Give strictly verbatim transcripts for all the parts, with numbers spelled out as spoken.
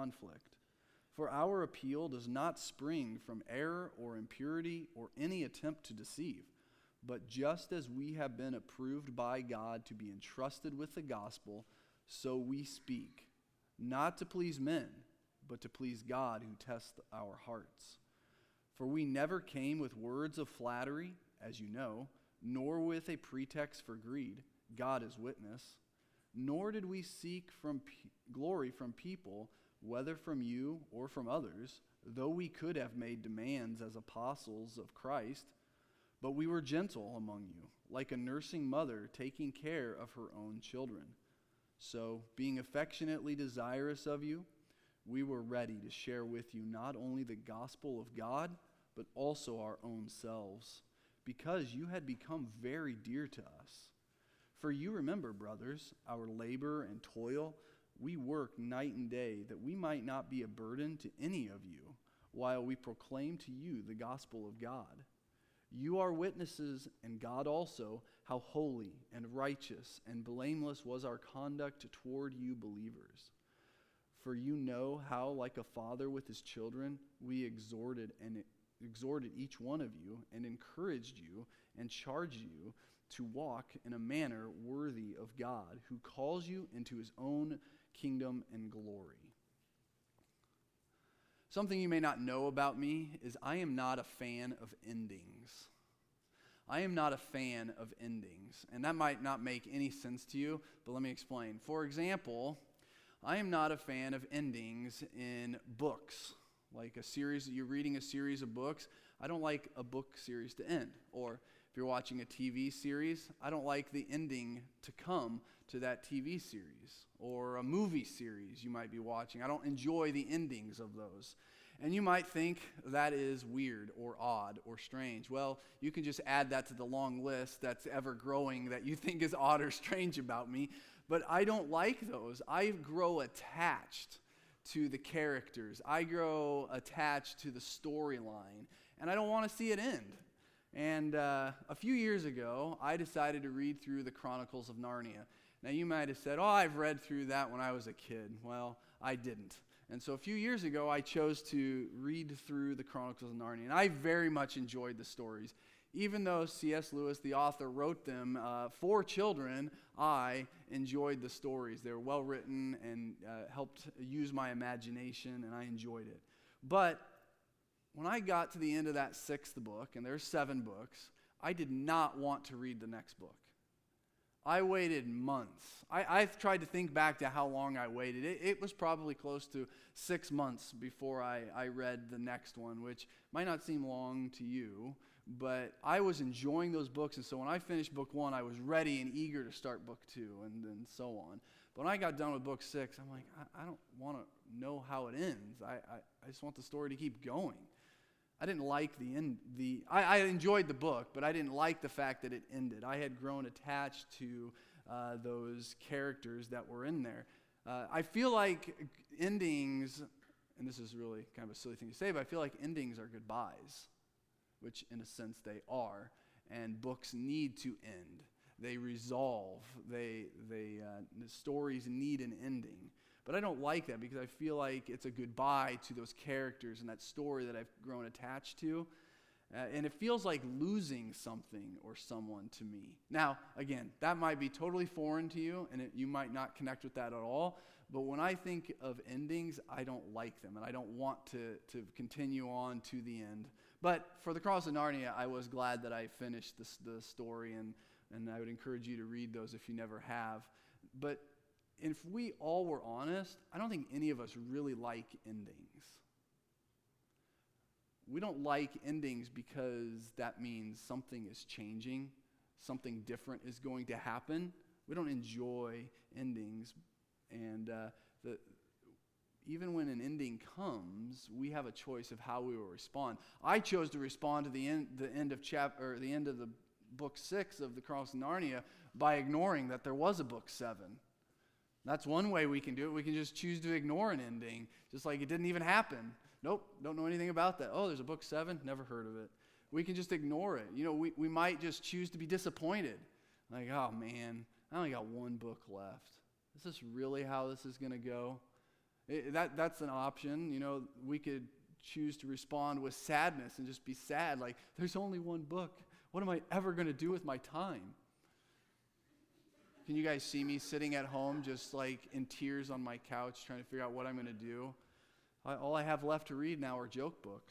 conflict. For our appeal does not spring from error or impurity or any attempt to deceive, but just as we have been approved by God to be entrusted with the gospel, so we speak, not to please men, but to please God who tests our hearts. For we never came with words of flattery, as you know, nor with a pretext for greed, God is witness, nor did we seek from p- glory from people, whether from you or from others, though we could have made demands as apostles of Christ, but we were gentle among you, like a nursing mother taking care of her own children. So, being affectionately desirous of you, we were ready to share with you not only the gospel of God, but also our own selves, because you had become very dear to us. For you remember, brothers, our labor and toil. We work night and day that we might not be a burden to any of you, while we proclaim to you the gospel of God. You are witnesses, and God also, how holy and righteous and blameless was our conduct toward you believers. For you know how, like a father with his children, we exhorted and exhorted each one of you and encouraged you and charged you to walk in a manner worthy of God, who calls you into his own kingdom and glory. Something you may not know about me is I am not a fan of endings. I am not a fan of endings. And that might not make any sense to you, but let me explain. For example, I am not a fan of endings in books. Like a series, you're reading a series of books. I don't like a book series to end. Or if you're watching a T V series, I don't like the ending to come to that T V series. Or a movie series you might be watching. I don't enjoy the endings of those. And you might think that is weird or odd or strange. Well, you can just add that to the long list that's ever growing that you think is odd or strange about me. But I don't like those. I grow attached to the characters. I grow attached to the storyline. And I don't want to see it end. And uh, a few years ago, I decided to read through the Chronicles of Narnia. Now, you might have said, oh, I've read through that when I was a kid. Well, I didn't. And so a few years ago, I chose to read through the Chronicles of Narnia. And I very much enjoyed the stories. Even though C S Lewis, the author, wrote them uh, for children, I enjoyed the stories. They were well written and uh, helped use my imagination, and I enjoyed it. But when I got to the end of that sixth book, and there's seven books, I did not want to read the next book. I waited months. I, I've tried to think back to how long I waited. It, it was probably close to six months before I, I read the next one, which might not seem long to you, but I was enjoying those books, and so when I finished book one, I was ready and eager to start book two, and then so on. But when I got done with book six, I'm like, I, I don't want to know how it ends. I, I, I just want the story to keep going. I didn't like the end. The I, I enjoyed the book, but I didn't like the fact that it ended. I had grown attached to uh, those characters that were in there. Uh, I feel like endings, and this is really kind of a silly thing to say, but I feel like endings are goodbyes, which in a sense they are, and books need to end. They resolve. They they uh, the stories need an ending. But I don't like that because I feel like it's a goodbye to those characters and that story that I've grown attached to. Uh, and it feels like losing something or someone to me. Now, again, that might be totally foreign to you, and it, you might not connect with that at all. But when I think of endings, I don't like them, and I don't want to, to continue on to the end. But for the Chronicles of Narnia, I was glad that I finished this, the story, and, and I would encourage you to read those if you never have. But if we all were honest, I don't think any of us really like endings. We don't like endings because that means something is changing, something different is going to happen. We don't enjoy endings. And uh, the, even when an ending comes, we have a choice of how we will respond. I chose to respond to the end, the end of chapter, or the end of the book six of the Chronicles of Narnia by ignoring that there was a book seven. That's one way we can do it. We can just choose to ignore an ending, just like it didn't even happen. Nope, don't know anything about that. Oh, there's a book seven? Never heard of it. We can just ignore it. You know, we, we might just choose to be disappointed. Like, oh man, I only got one book left. Is this really how this is going to go? It, that that's an option. You know, we could choose to respond with sadness and just be sad, like, there's only one book. What am I ever going to do with my time? Can you guys see me sitting at home just like in tears on my couch trying to figure out what I'm going to do? I, all I have left to read now are joke books.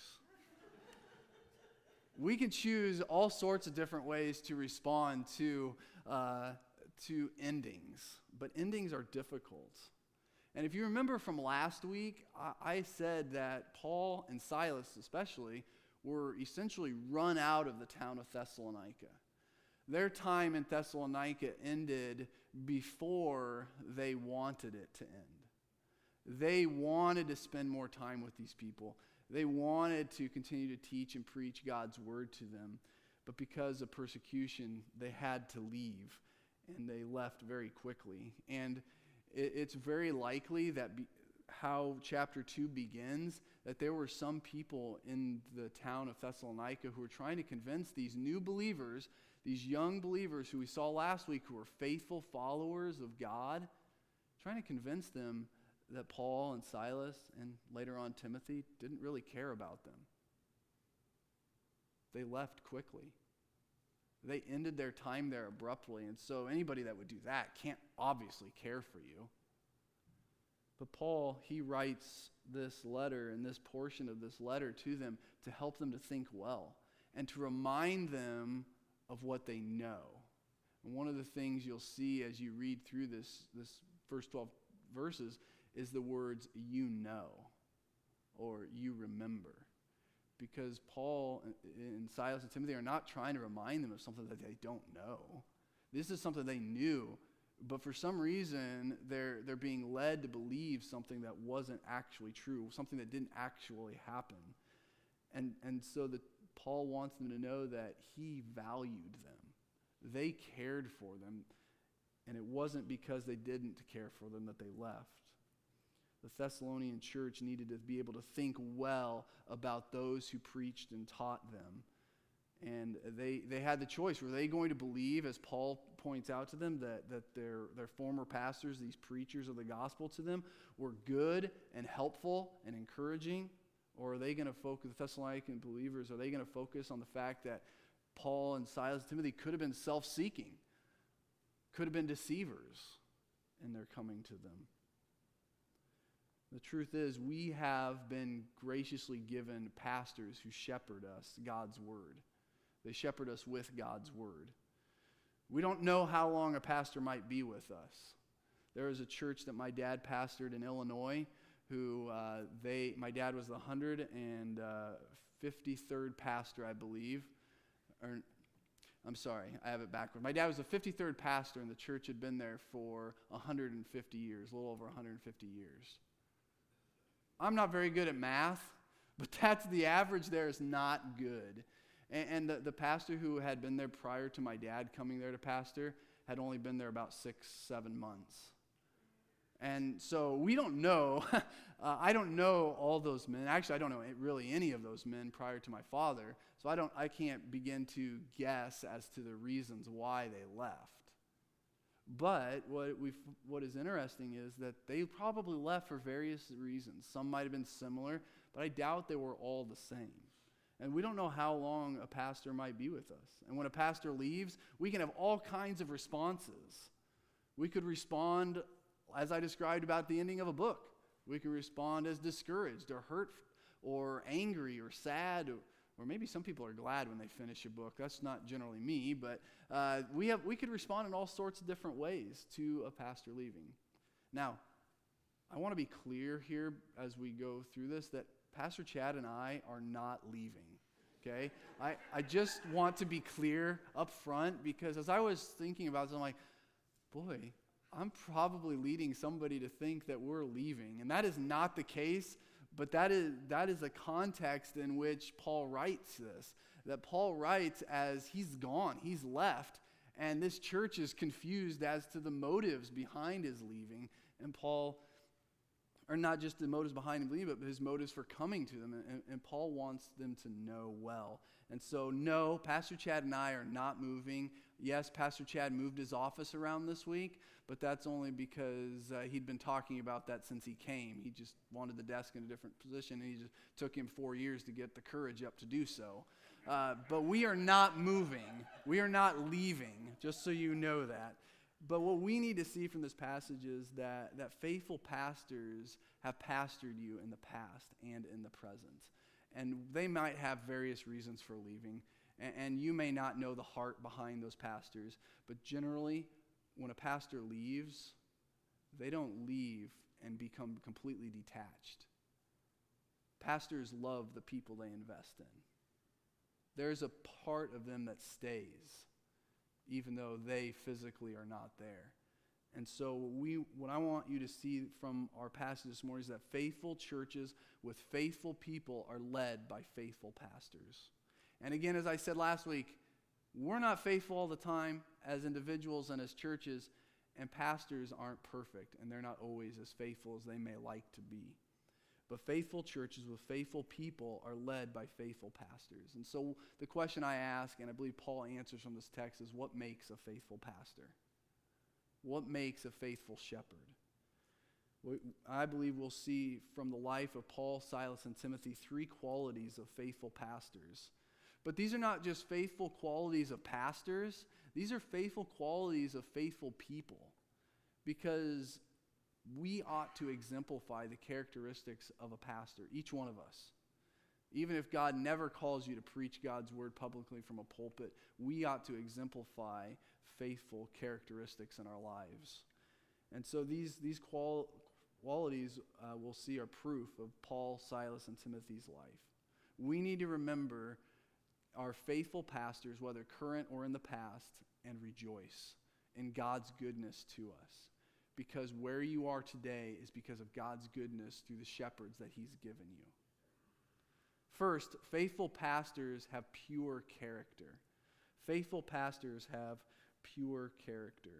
We can choose all sorts of different ways to respond to uh, to endings, but endings are difficult. And if you remember from last week, I, I said that Paul and Silas especially were essentially run out of the town of Thessalonica. Their time in Thessalonica ended before they wanted it to end. They wanted to spend more time with these people. They wanted to continue to teach and preach God's word to them. But because of persecution, they had to leave, and they left very quickly. And it, it's very likely that be, how chapter two begins, that there were some people in the town of Thessalonica who were trying to convince these new believers, these young believers who we saw last week, who were faithful followers of God, trying to convince them that Paul and Silas and later on Timothy didn't really care about them. They left quickly. They ended their time there abruptly, and so anybody that would do that can't obviously care for you. But Paul, he writes this letter and this portion of this letter to them to help them to think well and to remind them of what they know. And one of the things you'll see as you read through this, this first twelve verses is the words, you know, or you remember. Because Paul and Silas and Timothy are not trying to remind them of something that they don't know. This is something they knew, but for some reason, they're, they're being led to believe something that wasn't actually true, something that didn't actually happen. And, and so the, Paul wants them to know that he valued them. They cared for them, and it wasn't because they didn't care for them that they left. The Thessalonian church needed to be able to think well about those who preached and taught them. And they, they had the choice. Were they going to believe, as Paul points out to them, that, that their, their former pastors, these preachers of the gospel to them, were good and helpful and encouraging? Or are they going to focus, the Thessalonican believers, are they going to focus on the fact that Paul and Silas and Timothy could have been self-seeking, could have been deceivers in their coming to them? The truth is, we have been graciously given pastors who shepherd us God's word. They shepherd us with God's word. We don't know how long a pastor might be with us. There was a church that my dad pastored in Illinois who uh, they, my dad was the one hundred fifty-third pastor, I believe. Or, I'm sorry, I have it backward. My dad was the fifty-third pastor, and the church had been there for one hundred fifty years, a little over one hundred fifty years. I'm not very good at math, but that's the average there is not good. And, and the, the pastor who had been there prior to my dad coming there to pastor had only been there about six, seven months. And so we don't know, uh, I don't know all those men. Actually, I don't know really any of those men prior to my father. So I don't, I can't begin to guess as to the reasons why they left. But what we what is interesting is that they probably left for various reasons. Some might have been similar, but I doubt they were all the same. And we don't know how long a pastor might be with us. And when a pastor leaves, we can have all kinds of responses. We could respond, as I described about the ending of a book. We can respond as discouraged or hurt or angry or sad, or, or maybe some people are glad when they finish a book. That's not generally me, but uh, we have we could respond in all sorts of different ways to a pastor leaving. Now, I want to be clear here as we go through this that Pastor Chad and I are not leaving, okay? I, I just want to be clear up front, because as I was thinking about this, I'm like, boy, I'm probably leading somebody to think that we're leaving. And that is not the case, but that is that is a context in which Paul writes this. That Paul writes as he's gone, he's left, and this church is confused as to the motives behind his leaving. And Paul, or not just the motives behind him leaving, but his motives for coming to them. And, and Paul wants them to know well. And so, no, Pastor Chad and I are not moving. Yes, Pastor Chad moved his office around this week, but that's only because uh, he'd been talking about that since he came. He just wanted the desk in a different position, and he just took him four years to get the courage up to do so. Uh, but we are not moving. We are not leaving, just so you know that. But what we need to see from this passage is that, that faithful pastors have pastored you in the past and in the present. And they might have various reasons for leaving. And, and you may not know the heart behind those pastors. But generally, when a pastor leaves, they don't leave and become completely detached. Pastors love the people they invest in. There's a part of them that stays, even though they physically are not there. And so we, what I want you to see from our passage this morning is that faithful churches with faithful people are led by faithful pastors. And again, as I said last week, we're not faithful all the time as individuals and as churches, and pastors aren't perfect, and they're not always as faithful as they may like to be. But faithful churches with faithful people are led by faithful pastors. And so the question I ask, and I believe Paul answers from this text, is what makes a faithful pastor? What makes a faithful shepherd? I believe we'll see from the life of Paul, Silas, and Timothy three qualities of faithful pastors. But these are not just faithful qualities of pastors. These are faithful qualities of faithful people. Because we ought to exemplify the characteristics of a pastor, each one of us. Even if God never calls you to preach God's word publicly from a pulpit, we ought to exemplify faithful characteristics in our lives. And so these, these qual- qualities uh, we'll see are proof of Paul, Silas, and Timothy's life. We need to remember our faithful pastors, whether current or in the past, and rejoice in God's goodness to us. Because where you are today is because of God's goodness through the shepherds that he's given you. First, faithful pastors have pure character. Faithful pastors have pure character.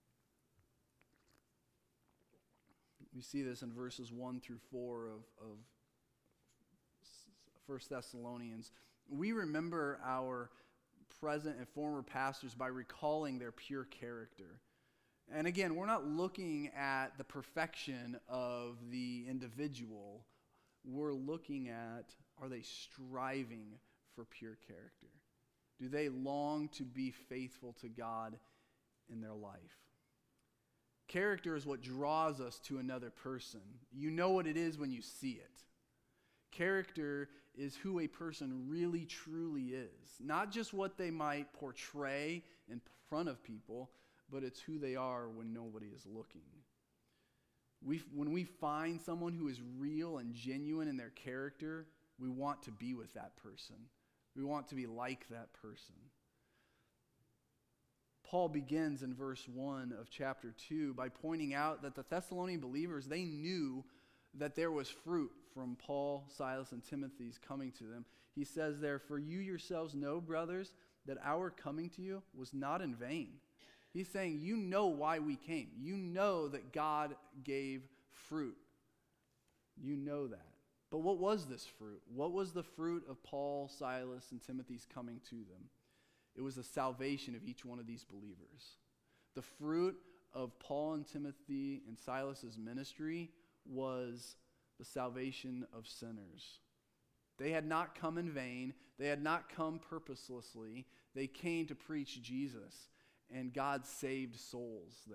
We see this in verses one through four of, of First Thessalonians. We remember our present and former pastors by recalling their pure character. And again, we're not looking at the perfection of the individual. We're looking at, are they striving for pure character? Do they long to be faithful to God in their life? Character is what draws us to another person. You know what it is when you see it. Character is who a person really, truly is. Not just what they might portray in front of people, but it's who they are when nobody is looking. We, when we find someone who is real and genuine in their character, we want to be with that person. We want to be like that person. Paul begins in verse one of chapter two by pointing out that the Thessalonian believers, they knew that there was fruit from Paul, Silas, and Timothy's coming to them. He says there, "For you yourselves know, brothers, that our coming to you was not in vain." He's saying, you know why we came. You know that God gave fruit. You know that. But what was this fruit? What was the fruit of Paul, Silas, and Timothy's coming to them? It was the salvation of each one of these believers. The fruit of Paul and Timothy and Silas's ministry was the salvation of sinners. They had not come in vain. They had not come purposelessly. They came to preach Jesus. And God saved souls there.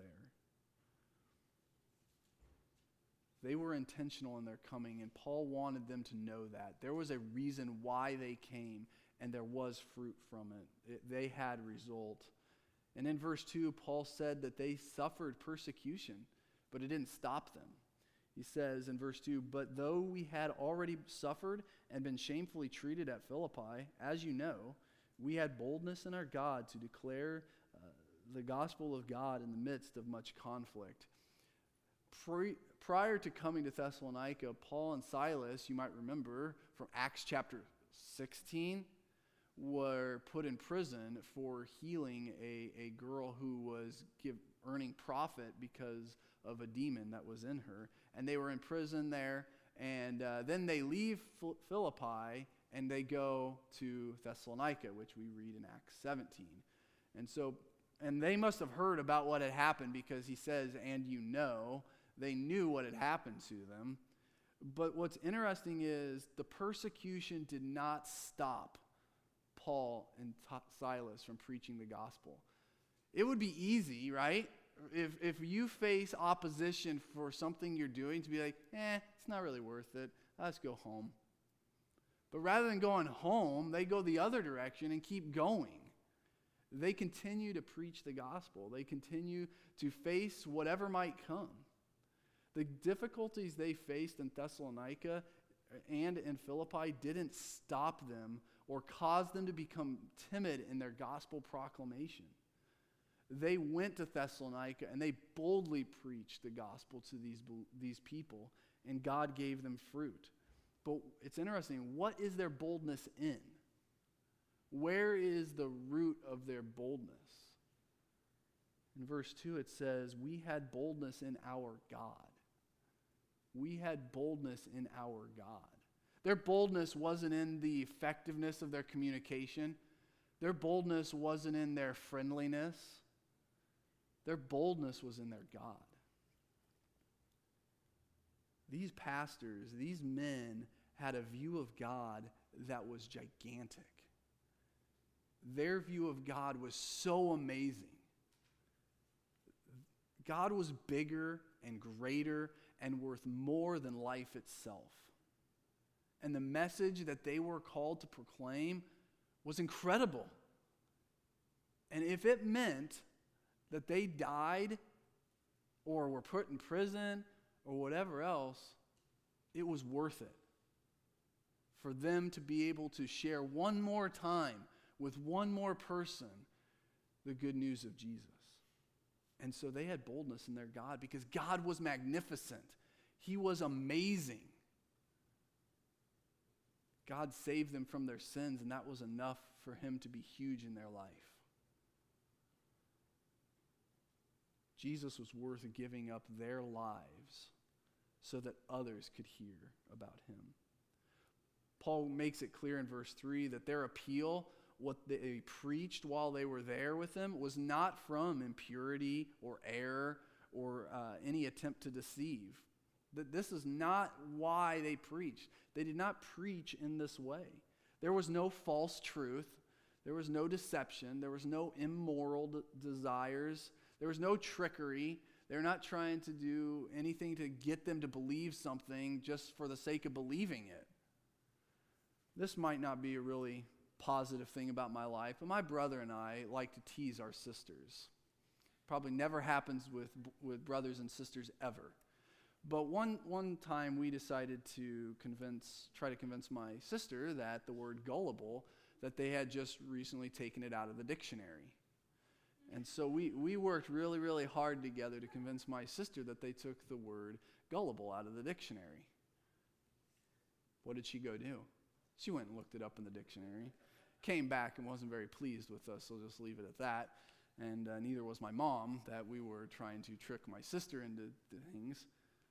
They were intentional in their coming, and Paul wanted them to know that. There was a reason why they came, and there was fruit from it. it they had result. And in verse two, Paul said that they suffered persecution, but it didn't stop them. He says in verse two, "But though we had already suffered and been shamefully treated at Philippi, as you know, we had boldness in our God to declare the gospel of God in the midst of much conflict." Pre- prior to coming to Thessalonica, Paul and Silas, you might remember from Acts chapter sixteen, were put in prison for healing a, a girl who was give, earning profit because of a demon that was in her. And they were in prison there, and uh, then they leave Philippi and they go to Thessalonica, which we read in Acts seventeen. And so, and they must have heard about what had happened because he says, and you know, they knew what had happened to them. But what's interesting is the persecution did not stop Paul and T- Silas from preaching the gospel. It would be easy, right? If if you face opposition for something you're doing to be like, eh, it's not really worth it. Let's go home. But rather than going home, they go the other direction and keep going. They continue to preach the gospel. They continue to face whatever might come. The difficulties they faced in Thessalonica and in Philippi didn't stop them or cause them to become timid in their gospel proclamation. They went to Thessalonica and they boldly preached the gospel to these, these people, and God gave them fruit. But it's interesting, what is their boldness in? Where is the root of their boldness? In verse two it says, we had boldness in our God. We had boldness in our God. Their boldness wasn't in the effectiveness of their communication. Their boldness wasn't in their friendliness. Their boldness was in their God. These pastors, these men, had a view of God that was gigantic. Their view of God was so amazing. God was bigger and greater and worth more than life itself. And the message that they were called to proclaim was incredible. And if it meant that they died or were put in prison or whatever else, it was worth it for them to be able to share one more time with one more person the good news of Jesus. And so they had boldness in their God because God was magnificent. He was amazing. God saved them from their sins, and that was enough for him to be huge in their life. Jesus was worth giving up their lives so that others could hear about him. Paul makes it clear in verse three that their appeal, what they preached while they were there with him, was not from impurity or error or uh, any attempt to deceive. That this is not why they preached. They did not preach in this way. There was no false truth. There was no deception. There was no immoral de- desires. There was no trickery. They're not trying to do anything to get them to believe something just for the sake of believing it. This might not be a really positive thing about my life, but my brother and I like to tease our sisters. Probably never happens with, with brothers and sisters ever. But one, one time we decided to convince, try to convince my sister that the word gullible, that they had just recently taken it out of the dictionary. And so we, we worked really, really hard together to convince my sister that they took the word gullible out of the dictionary. What did she go do? She went and looked it up in the dictionary, came back and wasn't very pleased with us, so just leave it at that. And uh, neither was my mom, that we were trying to trick my sister into things.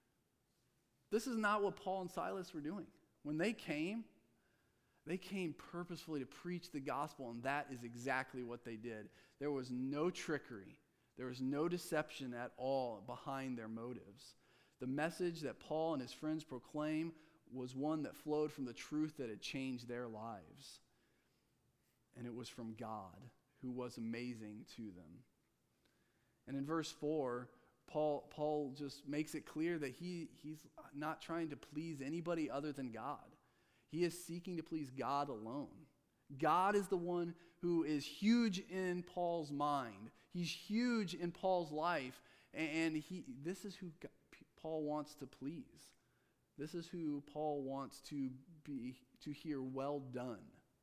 This is not what Paul and Silas were doing. When they came, they came purposefully to preach the gospel, and that is exactly what they did. There was no trickery. There was no deception at all behind their motives. The message that Paul and his friends proclaim was one that flowed from the truth that had changed their lives. And it was from God, who was amazing to them. And in verse four, Paul, Paul just makes it clear that he, he's not trying to please anybody other than God. He is seeking to please God alone. God is the one who is huge in Paul's mind. He's huge in Paul's life, and he, this is who God, Paul wants to please. This is who Paul wants to be, to hear, well done.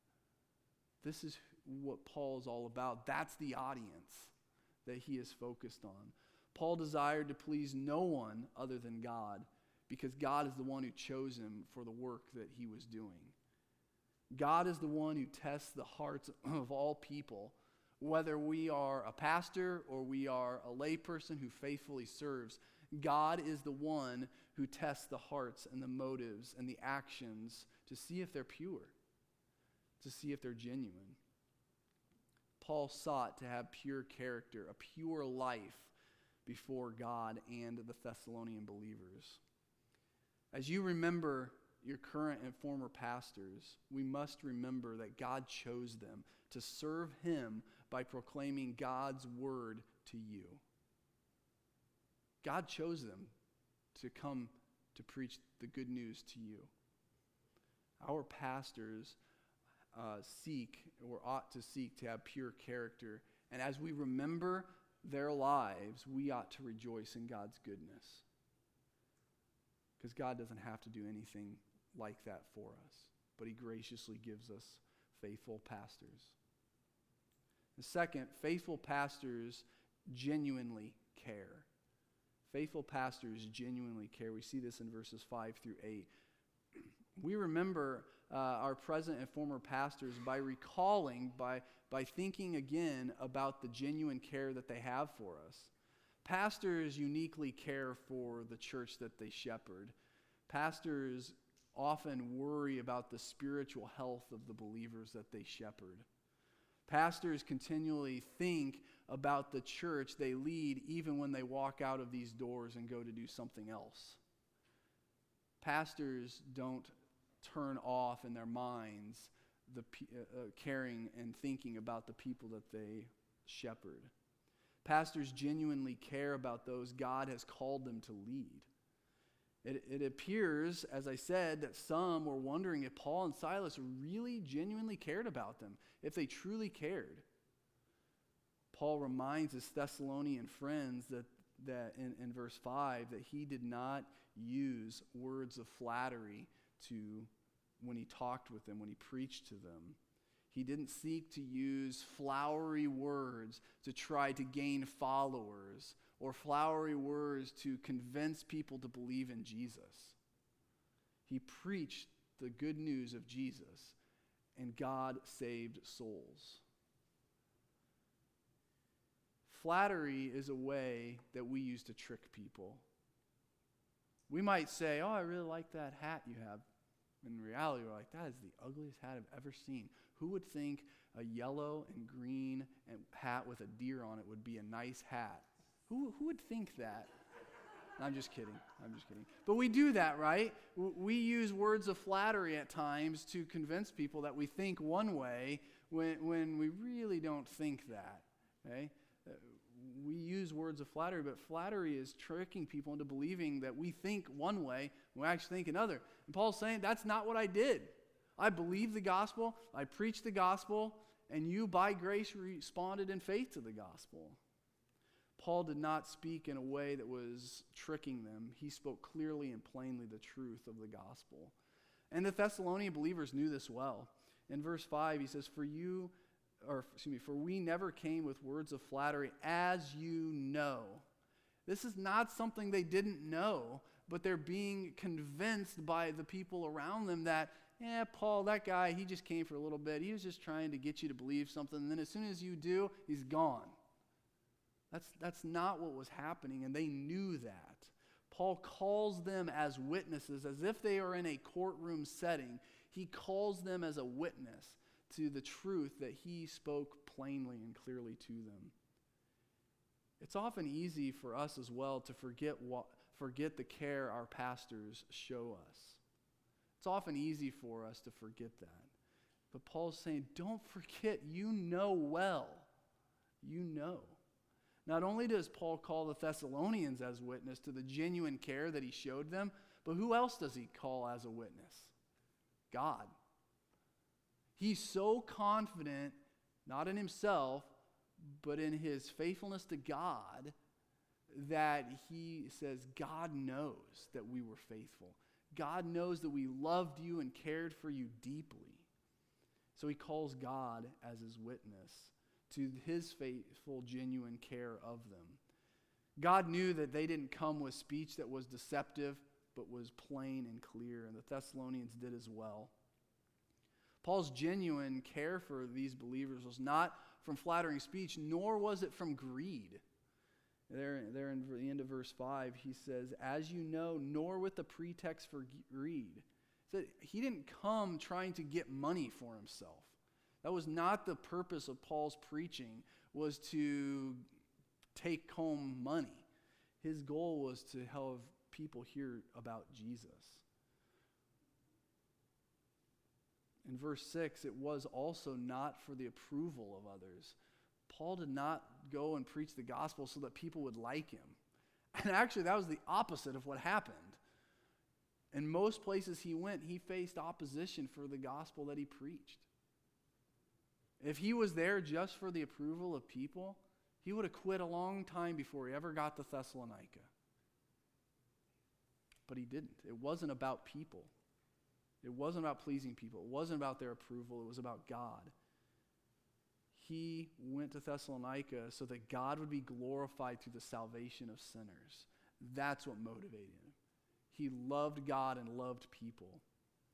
This is what Paul is all about. That's the audience that he is focused on. Paul desired to please no one other than God because God is the one who chose him for the work that he was doing. God is the one who tests the hearts of all people, whether we are a pastor or we are a layperson who faithfully serves. God is the one who tests the hearts and the motives and the actions to see if they're pure, to see if they're genuine. Paul sought to have pure character, a pure life before God and the Thessalonian believers. As you remember your current and former pastors, we must remember that God chose them to serve him by proclaiming God's word to you. God chose them to come to preach the good news to you. Our pastors uh, seek, or ought to seek, to have pure character. And as we remember their lives, we ought to rejoice in God's goodness. Because God doesn't have to do anything like that for us, but he graciously gives us faithful pastors. The second, faithful pastors genuinely care. Faithful pastors genuinely care. We see this in verses five through eight. We remember uh, our present and former pastors by recalling, by, by thinking again about the genuine care that they have for us. Pastors uniquely care for the church that they shepherd. Pastors often worry about the spiritual health of the believers that they shepherd. Pastors continually think about the church they lead even when they walk out of these doors and go to do something else. Pastors don't turn off in their minds the uh, caring and thinking about the people that they shepherd. Pastors genuinely care about those God has called them to lead. It, it appears, as I said, that some were wondering if Paul and Silas really genuinely cared about them, if they truly cared. Paul reminds his Thessalonian friends that, that in, in verse five that he did not use words of flattery to when he talked with them, when he preached to them. He didn't seek to use flowery words to try to gain followers or flowery words to convince people to believe in Jesus. He preached the good news of Jesus, and God saved souls. Flattery is a way that we use to trick people. We might say, oh, I really like that hat you have. In reality, we're like, that is the ugliest hat I've ever seen. Who would think a yellow and green and hat with a deer on it would be a nice hat? Who, who would think that? I'm just kidding. I'm just kidding. But we do that, right? We use words of flattery at times to convince people that we think one way when, when we really don't think that. Okay? We use words of flattery, but flattery is tricking people into believing that we think one way when we actually think another. And Paul's saying, that's not what I did. I believed the gospel, I preached the gospel, and you by grace responded in faith to the gospel. Paul did not speak in a way that was tricking them. He spoke clearly and plainly the truth of the gospel. And the Thessalonian believers knew this well. In verse five, he says, For you, or excuse me, for we never came with words of flattery, as you know. This is not something they didn't know, but they're being convinced by the people around them that, yeah, Paul, that guy, he just came for a little bit. He was just trying to get you to believe something, and then as soon as you do, he's gone. That's, that's not what was happening, and they knew that. Paul calls them as witnesses, as if they are in a courtroom setting. He calls them as a witness to the truth that he spoke plainly and clearly to them. It's often easy for us as well to forget what, forget the care our pastors show us. It's often easy for us to forget that. But Paul's saying, don't forget, you know well. You know. Not only does Paul call the Thessalonians as witness to the genuine care that he showed them, but who else does he call as a witness? God. He's so confident, not in himself, but in his faithfulness to God, that he says, God knows that we were faithful. God knows that we loved you and cared for you deeply. So he calls God as his witness to his faithful, genuine care of them. God knew that they didn't come with speech that was deceptive, but was plain and clear, and the Thessalonians did as well. Paul's genuine care for these believers was not from flattering speech, nor was it from greed. There, there in the end of verse five, he says, as you know, nor with the pretext for greed. So he didn't come trying to get money for himself. That was not the purpose of Paul's preaching, was to take home money. His goal was to have people hear about Jesus. In verse six, it was also not for the approval of others. Paul did not go and preach the gospel so that people would like him. And actually, that was the opposite of what happened. In most places he went, he faced opposition for the gospel that he preached. If he was there just for the approval of people, he would have quit a long time before he ever got to Thessalonica. But he didn't. It wasn't about people. It wasn't about pleasing people. It wasn't about their approval. It was about God. He went to Thessalonica so that God would be glorified through the salvation of sinners. That's what motivated him. He loved God and loved people.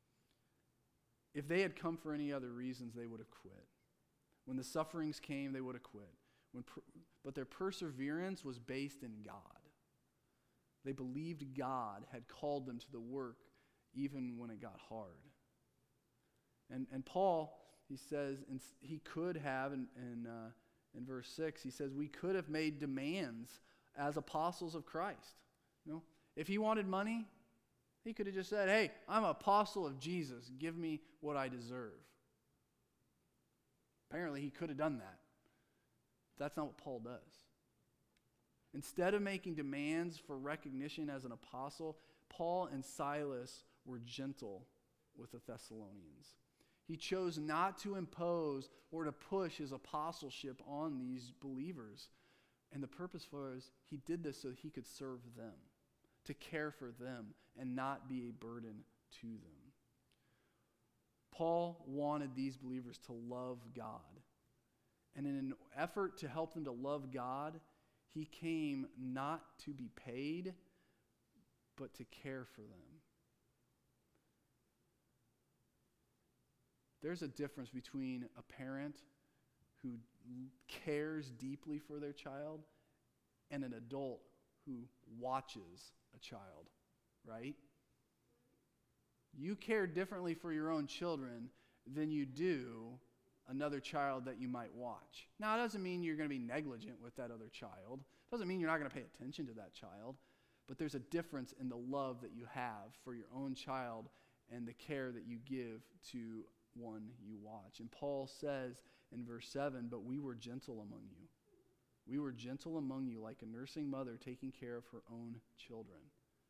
If they had come for any other reasons, they would have quit. When the sufferings came, they would have quit. When per- but their perseverance was based in God. They believed God had called them to the work even when it got hard. And, and Paul, he says, and he could have, in, in, uh, in verse six, he says, we could have made demands as apostles of Christ. You know, if he wanted money, he could have just said, hey, I'm an apostle of Jesus. Give me what I deserve. Apparently, he could have done that. That's not what Paul does. Instead of making demands for recognition as an apostle, Paul and Silas were gentle with the Thessalonians. He chose not to impose or to push his apostleship on these believers. And the purpose was he did this so he could serve them, to care for them, and not be a burden to them. Paul wanted these believers to love God. And in an effort to help them to love God, he came not to be paid, but to care for them. There's a difference between a parent who cares deeply for their child and an adult who watches a child, right? You care differently for your own children than you do another child that you might watch. Now, it doesn't mean you're going to be negligent with that other child. It doesn't mean you're not going to pay attention to that child. But there's a difference in the love that you have for your own child and the care that you give to one you watch. And Paul says in verse seven, but we were gentle among you. We were gentle among you like a nursing mother taking care of her own children.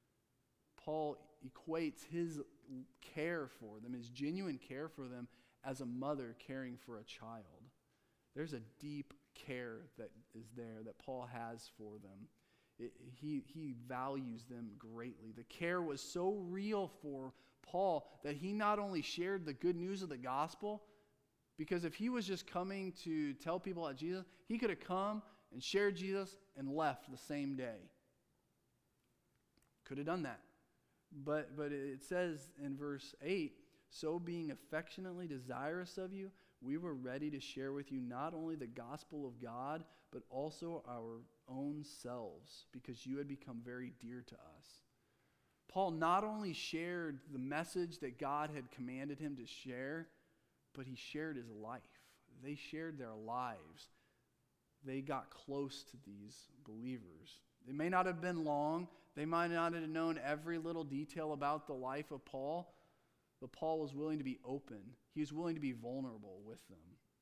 Paul equates his care for them, his genuine care for them, as a mother caring for a child. There's a deep care that is there that Paul has for them. It, he, he values them greatly. The care was so real for Paul that he not only shared the good news of the gospel, because if he was just coming to tell people about Jesus, he could have come and shared Jesus and left the same day. Could have done that. But, but it says in verse eight, so being affectionately desirous of you, we were ready to share with you not only the gospel of God, but also our own selves, because you had become very dear to us. Paul not only shared the message that God had commanded him to share, but he shared his life. They shared their lives. They got close to these believers. They may not have been long. They might not have known every little detail about the life of Paul, but Paul was willing to be open. He was willing to be vulnerable with them.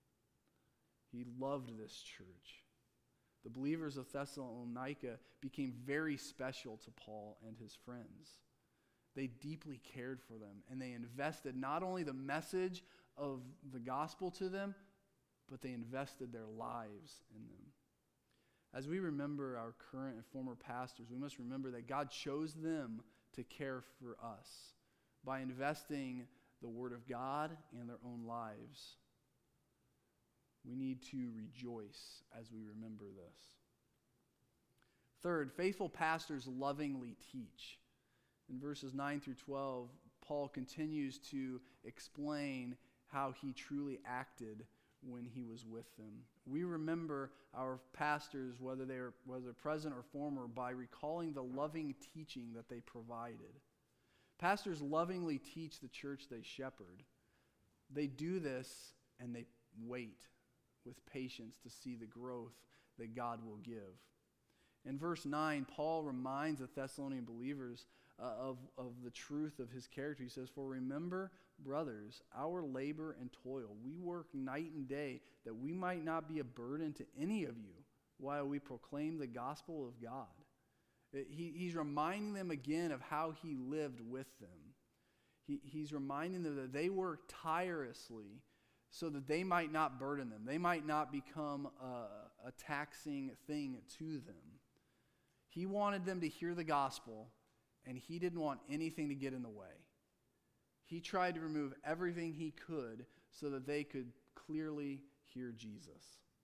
He loved this church. The believers of Thessalonica became very special to Paul and his friends. They deeply cared for them, and they invested not only the message of the gospel to them, but they invested their lives in them. As we remember our current and former pastors, we must remember that God chose them to care for us by investing the Word of God and their own lives. We need to rejoice as we remember this. Third, faithful pastors lovingly teach. In verses nine through twelve, Paul continues to explain how he truly acted when he was with them. We remember our pastors, whether they were whether present or former, by recalling the loving teaching that they provided. Pastors lovingly teach the church they shepherd. They do this, and they wait with patience to see the growth that God will give. In verse nine, Paul reminds the Thessalonian believers uh, of, of the truth of his character. He says, "For remember, brothers, our labor and toil. We work night and day that we might not be a burden to any of you while we proclaim the gospel of God." He, he's reminding them again of how he lived with them. He, he's reminding them that they worked tirelessly so that they might not burden them. They might not become a, a taxing thing to them. He wanted them to hear the gospel, and he didn't want anything to get in the way. He tried to remove everything he could so that they could clearly hear Jesus.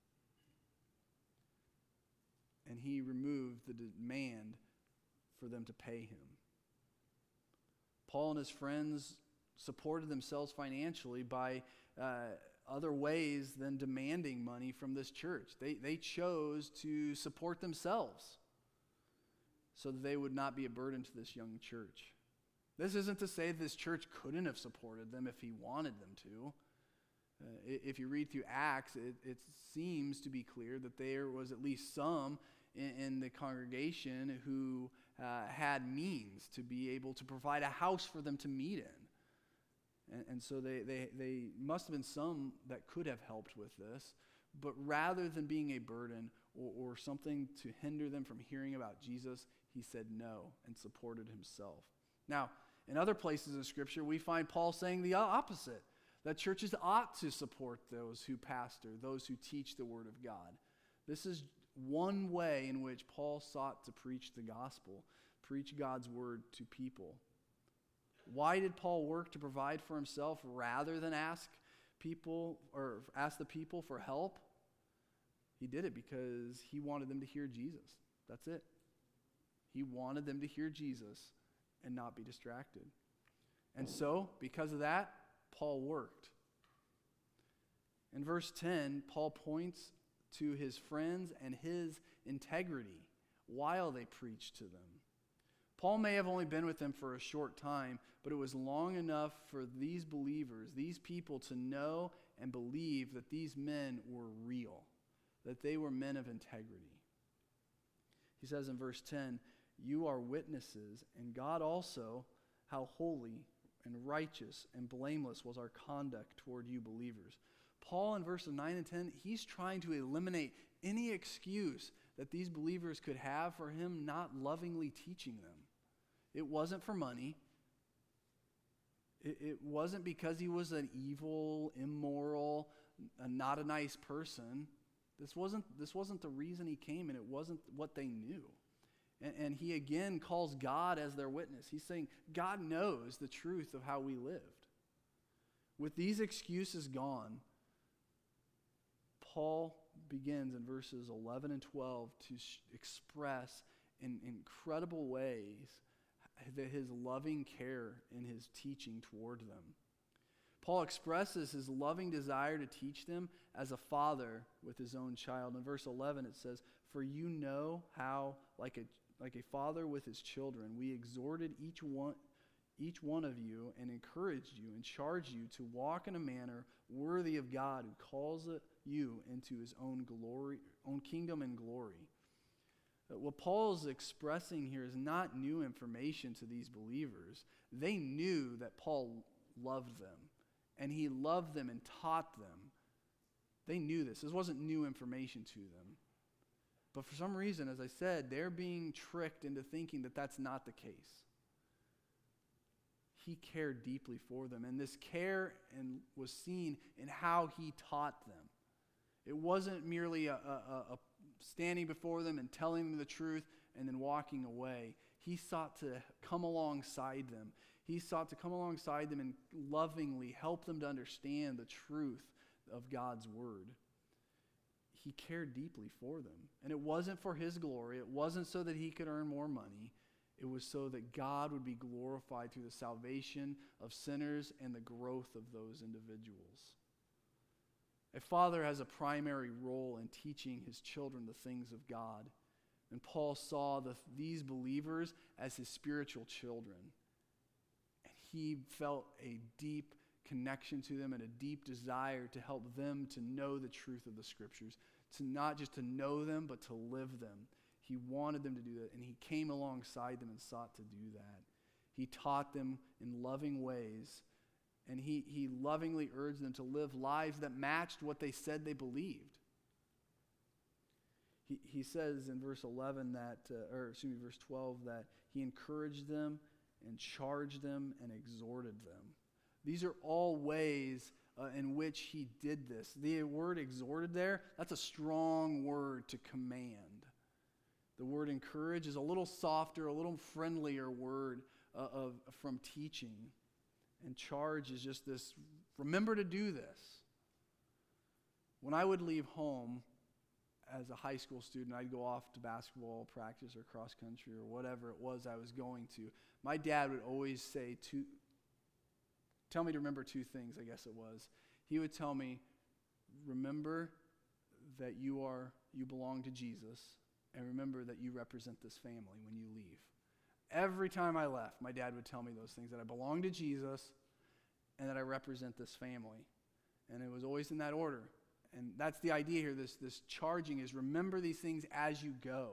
And he removed the demand for them to pay him. Paul and his friends supported themselves financially by uh, other ways than demanding money from this church. They, they chose to support themselves so that they would not be a burden to this young church. This isn't to say this church couldn't have supported them if he wanted them to. Uh, if you read through Acts, it, it seems to be clear that there was at least some in, in the congregation who uh, had means to be able to provide a house for them to meet in. And, and so they, they, they must have been some that could have helped with this. But rather than being a burden or, or something to hinder them from hearing about Jesus, he said no and supported himself. Now, in other places in Scripture, we find Paul saying the opposite, that churches ought to support those who pastor, those who teach the Word of God. This is one way in which Paul sought to preach the gospel, preach God's Word to people. Why did Paul work to provide for himself rather than ask people or ask the people for help? He did it because he wanted them to hear Jesus. That's it. He wanted them to hear Jesus and not be distracted. And so, because of that, Paul worked. In verse ten, Paul points to his friends and his integrity while they preached to them. Paul may have only been with them for a short time, but it was long enough for these believers, these people, to know and believe that these men were real, that they were men of integrity. He says in verse ten, "You are witnesses, and God also, how holy and righteous and blameless was our conduct toward you believers." Paul in verses nine and ten, he's trying to eliminate any excuse that these believers could have for him not lovingly teaching them. It wasn't for money. It, it wasn't because he was an evil, immoral, uh, not a nice person. This wasn't, this wasn't the reason he came, and it wasn't what they knew. And, and he again calls God as their witness. He's saying, God knows the truth of how we lived. With these excuses gone, Paul begins in verses eleven and twelve to sh- express in incredible ways that his loving care in his teaching toward them. Paul expresses his loving desire to teach them as a father with his own child. In verse eleven it says, "For you know how, like a like a father with his children, we exhorted each one each one of you and encouraged you and charged you to walk in a manner worthy of God who calls you into his own glory, own kingdom and glory." What Paul is expressing here is not new information to these believers. They knew that Paul loved them, and he loved them and taught them. They knew this. This wasn't new information to them. But for some reason, as I said, they're being tricked into thinking that that's not the case. He cared deeply for them, and this care and was seen in how he taught them. It wasn't merely a, a, a standing before them and telling them the truth and then walking away. He sought to come alongside them. He sought to come alongside them and lovingly help them to understand the truth of God's word. He cared deeply for them. And it wasn't for his glory. It wasn't so that he could earn more money. It was so that God would be glorified through the salvation of sinners and the growth of those individuals. A father has a primary role in teaching his children the things of God. And Paul saw the, these believers as his spiritual children. And he felt a deep connection to them and a deep desire to help them to know the truth of the Scriptures, to not just to know them, but to live them. He wanted them to do that, and he came alongside them and sought to do that. He taught them in loving ways, and he, he lovingly urged them to live lives that matched what they said they believed. He, he says in verse eleven that, uh, or excuse me, verse twelve, that he encouraged them and charged them and exhorted them. These are all ways uh, in which he did this. The word exhorted there, that's a strong word to command. The word encourage is a little softer, a little friendlier word uh, of from teaching. And charge is just this, remember to do this. When I would leave home as a high school student, I'd go off to basketball practice or cross country or whatever it was I was going to. My dad would always say, two, tell me to remember two things, I guess it was. He would tell me, remember that you are you belong to Jesus, and remember that you represent this family when you leave. Every time I left, my dad would tell me those things, that I belong to Jesus and that I represent this family. And it was always in that order. And that's the idea here, this, this charging is remember these things as you go.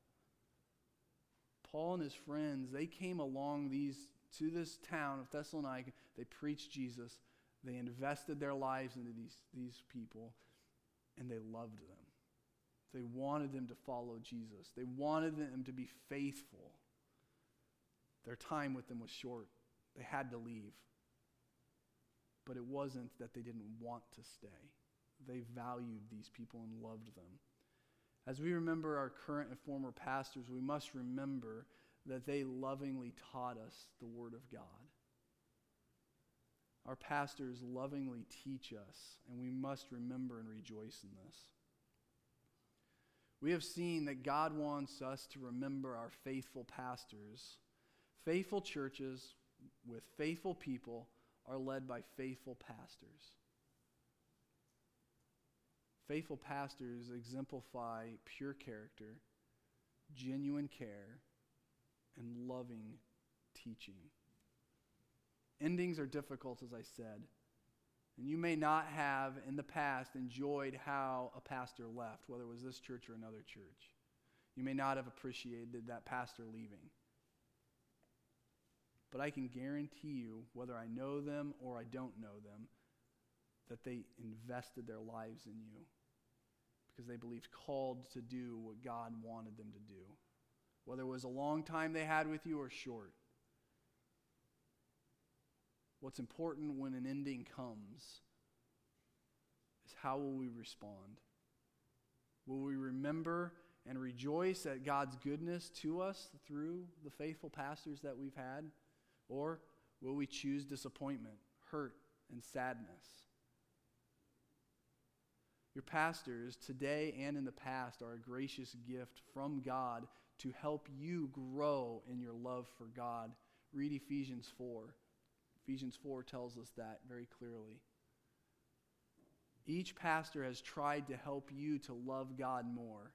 Paul and his friends, they came along these to this town of Thessalonica. They preached Jesus. They invested their lives into these, these people, and they loved them. They wanted them to follow Jesus. They wanted them to be faithful. Their time with them was short. They had to leave. But it wasn't that they didn't want to stay. They valued these people and loved them. As we remember our current and former pastors, we must remember that they lovingly taught us the Word of God. Our pastors lovingly teach us, and we must remember and rejoice in this. We have seen that God wants us to remember our faithful pastors. Faithful churches with faithful people are led by faithful pastors. Faithful pastors exemplify pure character, genuine care, and loving teaching. Endings are difficult, as I said. And you may not have, in the past, enjoyed how a pastor left, whether it was this church or another church. You may not have appreciated that pastor leaving. But I can guarantee you, whether I know them or I don't know them, that they invested their lives in you because they believed called to do what God wanted them to do, whether it was a long time they had with you or short. What's important when an ending comes is how will we respond? Will we remember and rejoice at God's goodness to us through the faithful pastors that we've had? Or will we choose disappointment, hurt, and sadness? Your pastors, today and in the past, are a gracious gift from God to help you grow in your love for God. Read Ephesians four. Ephesians four tells us that very clearly. Each pastor has tried to help you to love God more.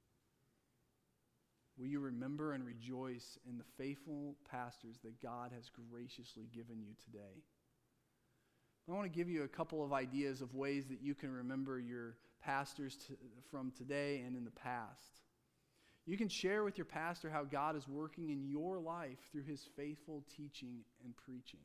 Will you remember and rejoice in the faithful pastors that God has graciously given you today? I want to give you a couple of ideas of ways that you can remember your pastors to, from today and in the past. You can share with your pastor how God is working in your life through his faithful teaching and preaching.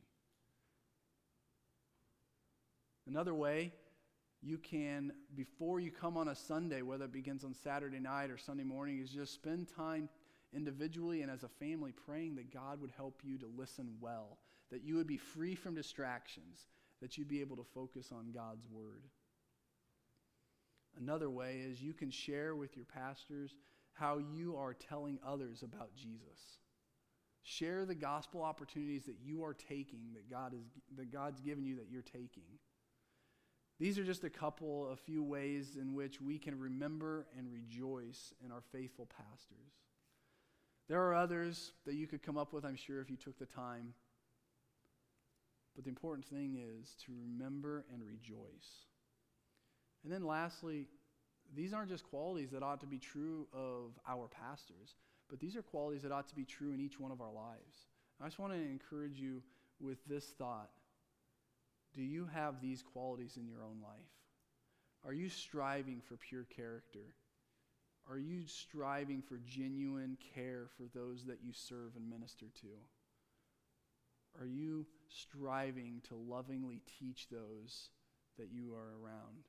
Another way, you can, before you come on a Sunday, whether it begins on Saturday night or Sunday morning, is just spend time individually and as a family praying that God would help you to listen well, that you would be free from distractions, that you'd be able to focus on God's word. Another way is you can share with your pastors how you are telling others about Jesus. Share the gospel opportunities that you are taking, that God is that God's given you that you're taking. These are just a couple, a few ways in which we can remember and rejoice in our faithful pastors. There are others that you could come up with, I'm sure, if you took the time. But the important thing is to remember and rejoice. And then lastly, these aren't just qualities that ought to be true of our pastors, but these are qualities that ought to be true in each one of our lives. I just want to encourage you with this thought. do you have these qualities in your own life? Are you striving for pure character? Are you striving for genuine care for those that you serve and minister to? Are you striving to lovingly teach those that you are around?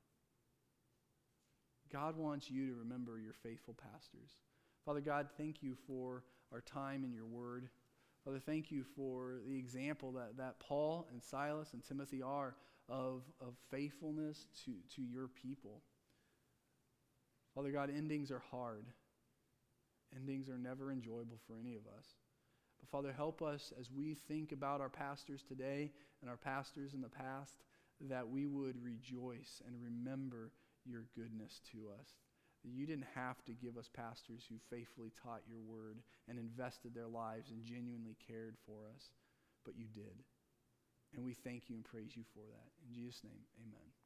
God wants you to remember your faithful pastors. Father God, thank you for our time in your word. Father, thank you for the example that, that Paul and Silas and Timothy are of, of faithfulness to, to your people. Father God, endings are hard. Endings are never enjoyable for any of us. But Father, help us as we think about our pastors today and our pastors in the past, that we would rejoice and remember your goodness to us. That you didn't have to give us pastors who faithfully taught your word and invested their lives and genuinely cared for us, but you did. And we thank you and praise you for that. In Jesus' name, amen.